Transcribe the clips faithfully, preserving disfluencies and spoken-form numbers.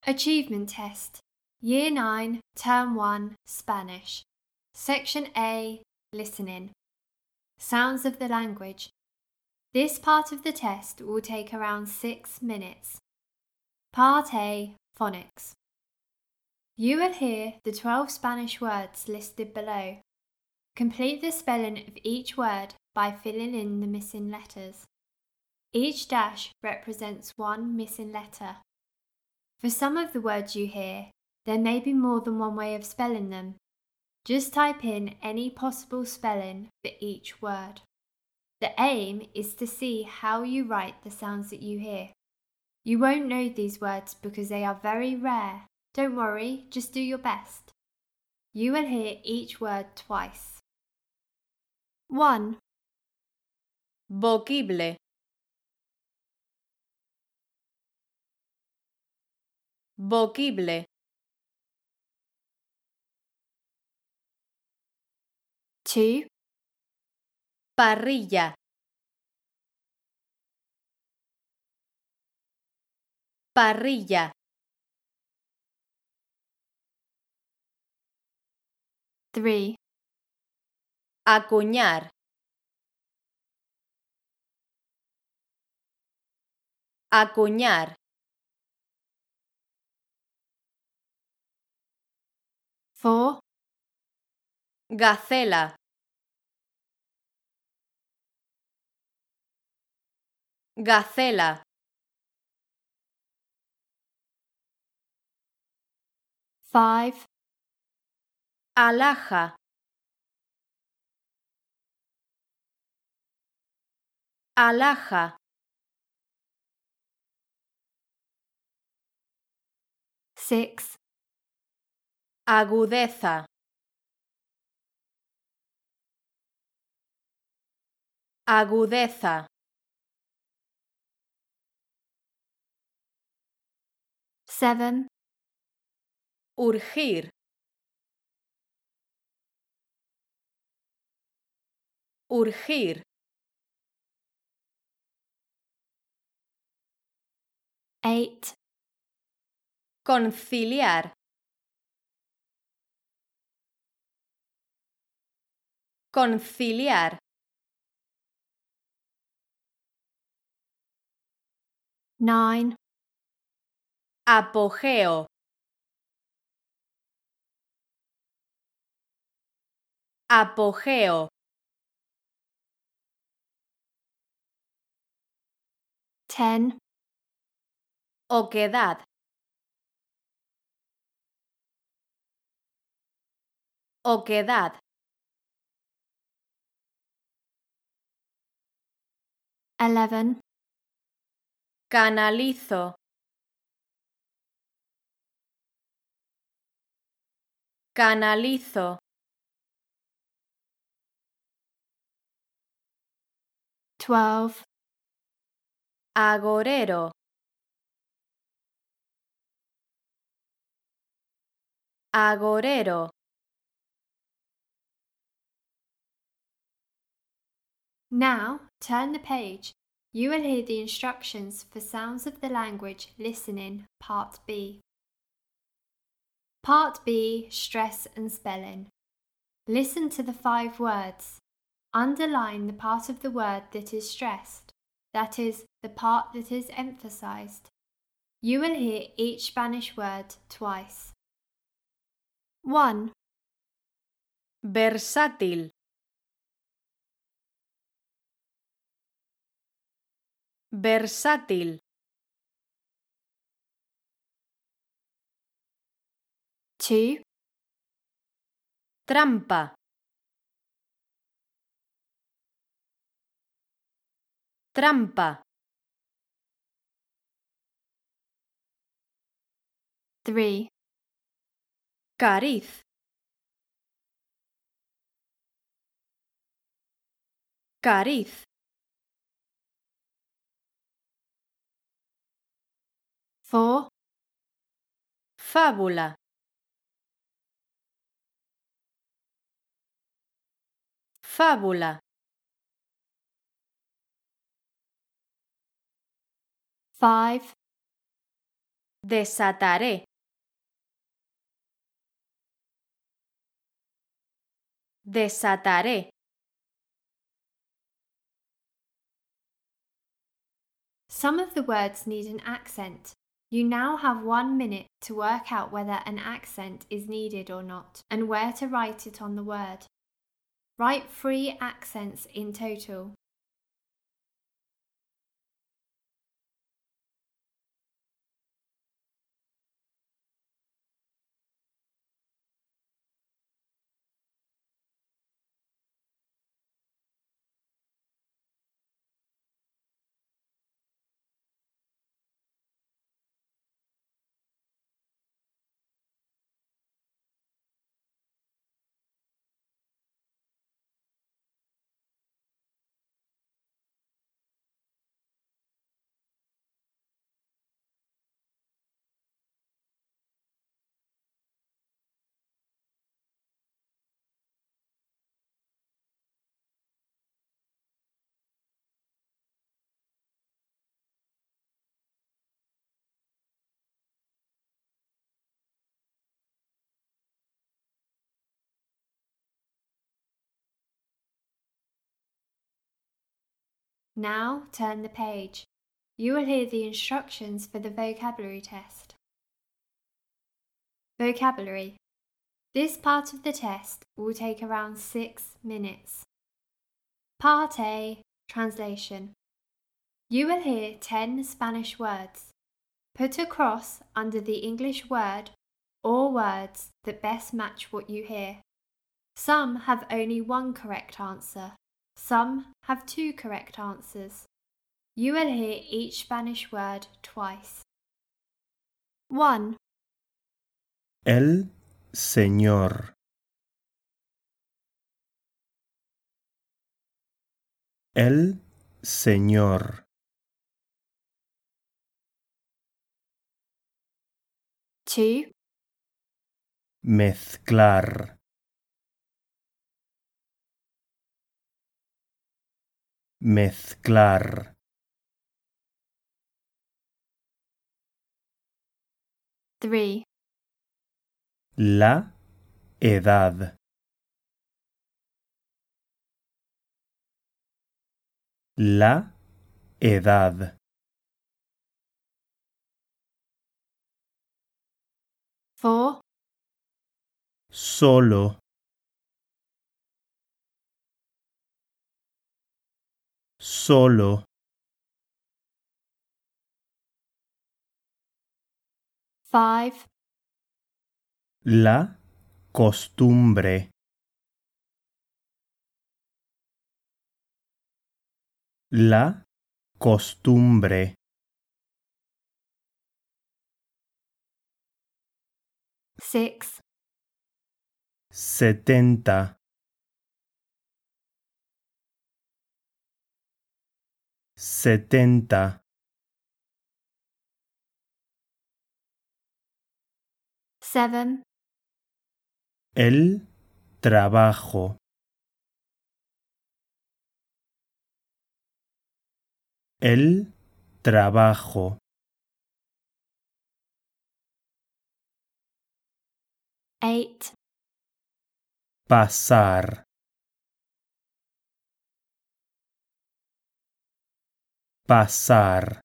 Achievement Test, Year nine, Term one, Spanish. Section A, Listening. Sounds of the language. This part of the test will take around six minutes. Part A, Phonics. You will hear the twelve Spanish words listed below. Complete the spelling of each word by filling in the missing letters. Each dash represents one missing letter. For some of the words you hear, there may be more than one way of spelling them. Just type in any possible spelling for each word. The aim is to see how you write the sounds that you hear. You won't know these words because they are very rare. Don't worry, just do your best. You will hear each word twice. one. Voquible. Voquible. two. Parrilla. Parrilla. three. Acuñar. Acuñar. four. Gacela. Gacela. five. Alhaja. Alhaja. six. Agudeza. Agudeza. seven. Urgir. Urgir. eight. Conciliar. Conciliar. nine. Apogeo. Apogeo. ten. Oquedad. Oquedad. eleven. Canalizo. Canalizo. twelve. Agorero. Agorero. Now, turn the page. You will hear the instructions for Sounds of the Language Listening, Part B. Part B, Stress and Spelling. Listen to the five words. Underline the part of the word that is stressed, that is, the part that is emphasized. You will hear each Spanish word twice. one. Versátil. Versátil. two. Trampa. Trampa. three. Cariz. Cariz. four. Fábula. Fábula. five. Desataré. Desataré. Some of the words need an accent. You now have one minute to work out whether an accent is needed or not, and where to write it on the word. Write three accents in total. Now turn the page. You will hear the instructions for the vocabulary test. Vocabulary. This part of the test will take around six minutes. Part A, Translation. You will hear ten Spanish words. Put a cross under the English word or words that best match what you hear. Some have only one correct answer. Some have two correct answers. You will hear each Spanish word twice. one. El Señor. El Señor. two. Mezclar. Mezclar. three. La edad. La edad. four. Solo. Solo. five. La costumbre. La costumbre. six. Setenta. Setenta. seven. El trabajo. El trabajo. eight. Pasar. Pasar.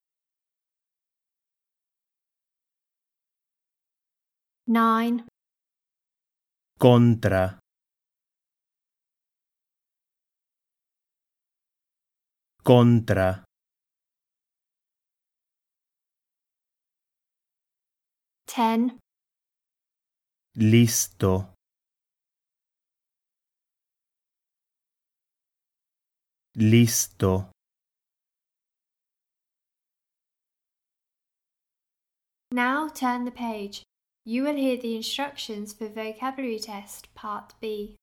nine. Contra. Contra. ten. Listo. Listo. Now turn the page. You will hear the instructions for Vocabulary Test Part B.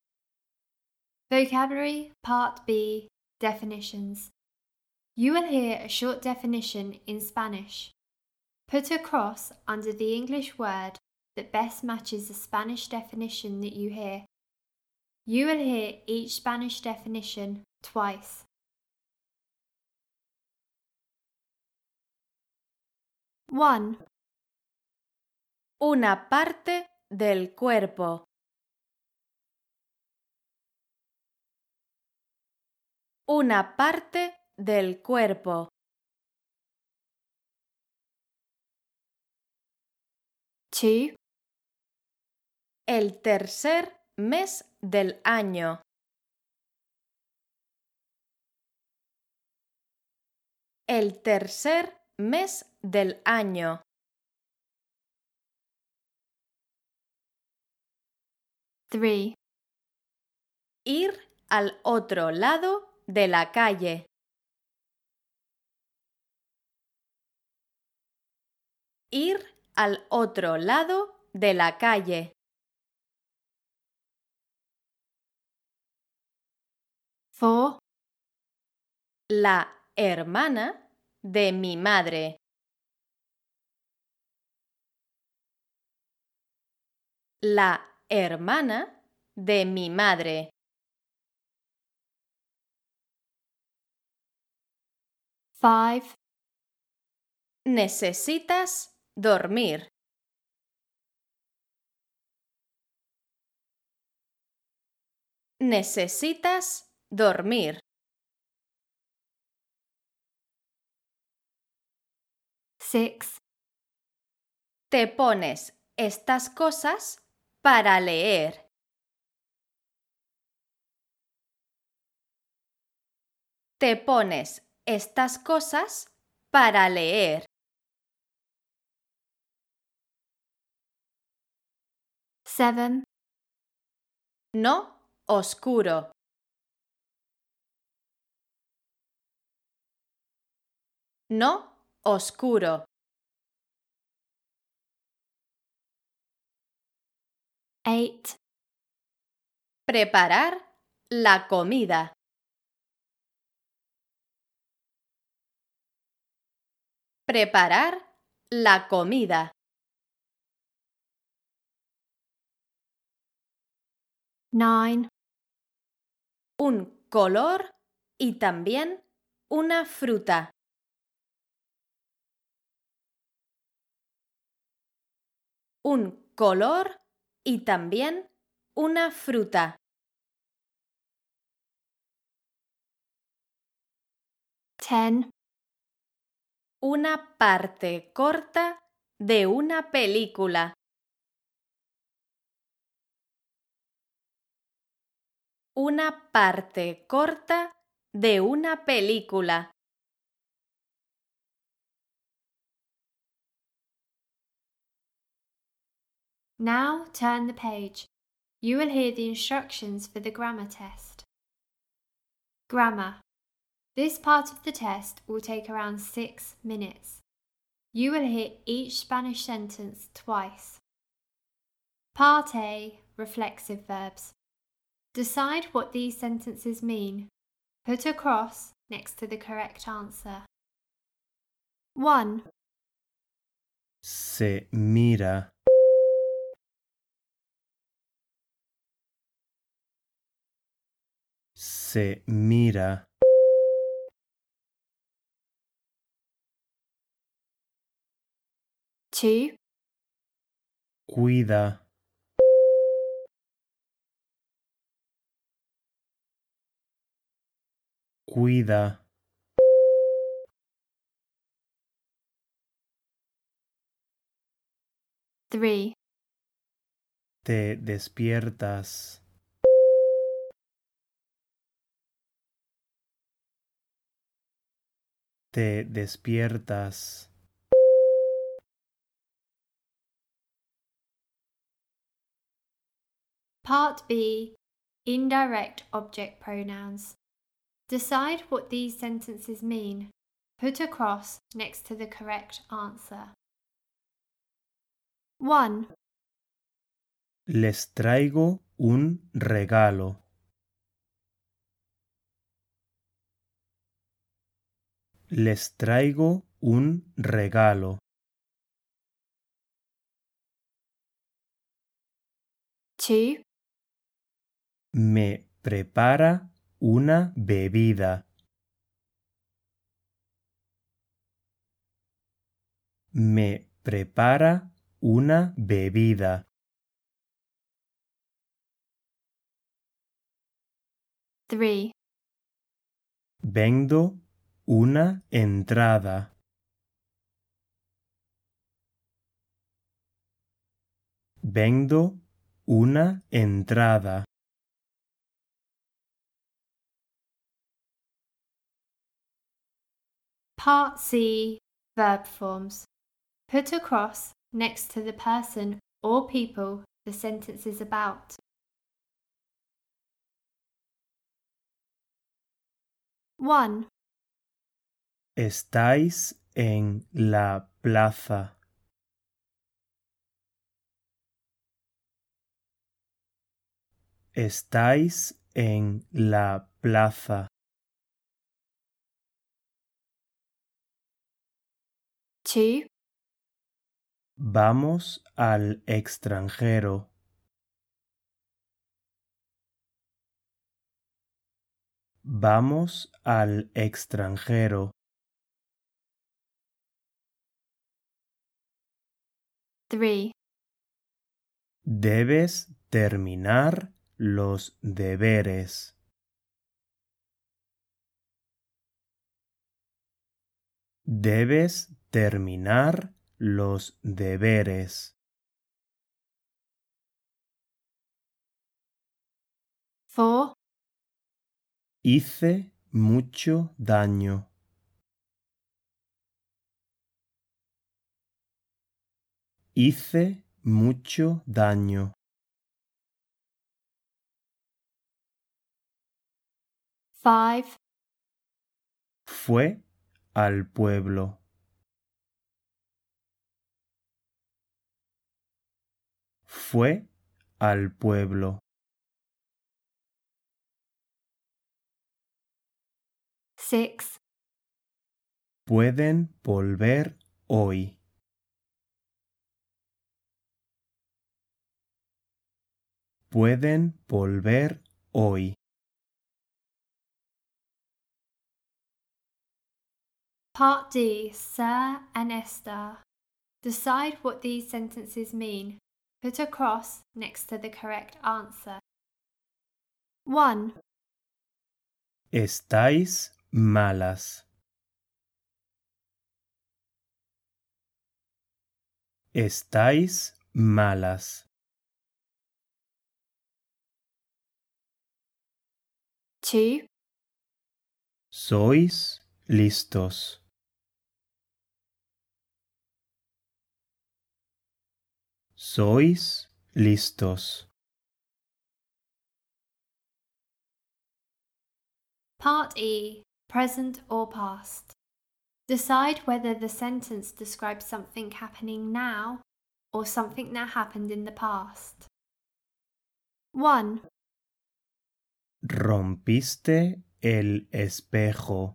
Vocabulary Part B, Definitions. You will hear a short definition in Spanish. Put a cross under the English word that best matches the Spanish definition that you hear. You will hear each Spanish definition twice. One. Una parte del cuerpo. Una parte del cuerpo. Two. El tercer mes del año. El tercer mes del año. Three. Ir al otro lado de la calle. Ir al otro lado de la calle. Four. La hermana de mi madre. La hermana de mi madre. Five. Necesitas dormir. Necesitas dormir. Six. Te pones estas cosas para leer. Te pones estas cosas para leer. Seven. No oscuro. No oscuro. Eight. Preparar la comida. Preparar la comida. Nine. Un color y también una fruta. Un color y también una fruta. Ten. Una parte corta de una película. Una parte corta de una película. Now turn the page. You will hear the instructions for the grammar test. Grammar. This part of the test will take around six minutes. You will hear each Spanish sentence twice. Part A, reflexive verbs. Decide what these sentences mean. Put a cross next to the correct answer. One. Se mira. Se mira. Two. Cuida. Cuida. Three. Te despiertas. Te despiertas. Part B, indirect object pronouns. Decide what these sentences mean. Put a cross next to the correct answer. One. Les traigo un regalo. Les traigo un regalo. Two. Me prepara una bebida. Me prepara una bebida. three. Vendo una entrada. Vendo una entrada. Part C. Verb forms. Put a cross next to the person or people the sentence is about. one. Estáis en la plaza. Estáis en la plaza. two. Vamos al extranjero. Vamos al extranjero. three. Debes terminar los deberes. Debes terminar los deberes. four. Hice mucho daño. Hice mucho daño. five. Fue al pueblo. Fue al pueblo. six. Pueden volver hoy. Pueden volver hoy. Part D. Sir and Esther. Decide what these sentences mean. Put a cross next to the correct answer. one. Estáis malas. Estáis malas. two. Sois listos. Sois listos. Part E. Present or past. Decide whether the sentence describes something happening now or something that happened in the past. one. Rompiste el espejo.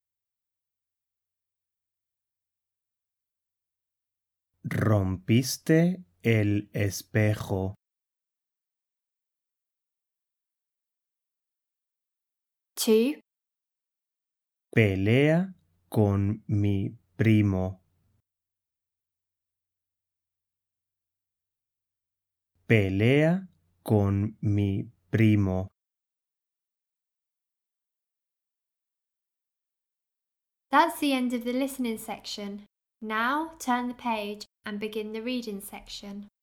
Rompiste el espejo. two. Pelea con mi primo. Pelea con mi primo. That's the end of the listening section. Now turn the page and begin the reading section.